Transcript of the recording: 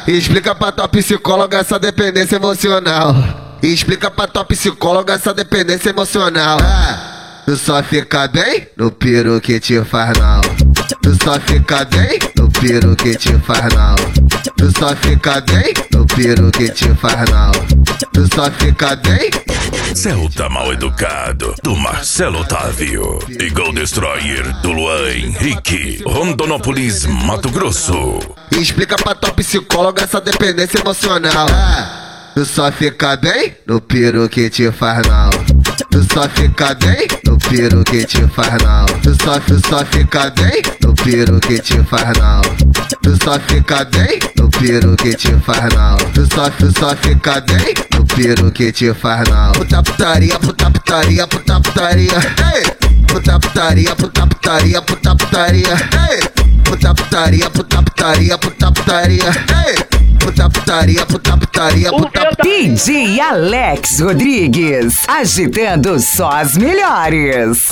Explica pra tua psicóloga essa dependência emocional. Explica pra tua psicóloga essa dependência emocional. Tu só fica bem no piro que te faz não. Tu só fica bem no piro que te faz não. Tu só fica bem no piro que te faz não. Tu só fica bem. Celta Mal Educado, do Marcelo Otávio. E Gol Destroyer, do Luan Henrique, Rondonópolis, Mato Grosso. Explica pra tua psicóloga essa dependência emocional. Tu só fica bem no piro que te faz não. Tu só fica bem no piro que te faz não. Tu só fica bem no piro que te faz não. Tu só fica bem no piro que te faz não. Tu só fica bem no piro que te faz não. Puta putaria, puta putaria, puta putaria. Puta putaria, puta putaria, puta putaria. Puta putaria, puta putaria, puta putaria. Puta putaria, puta putaria, puta putaria. DJ Alex Rodrigues, agitando só as melhores.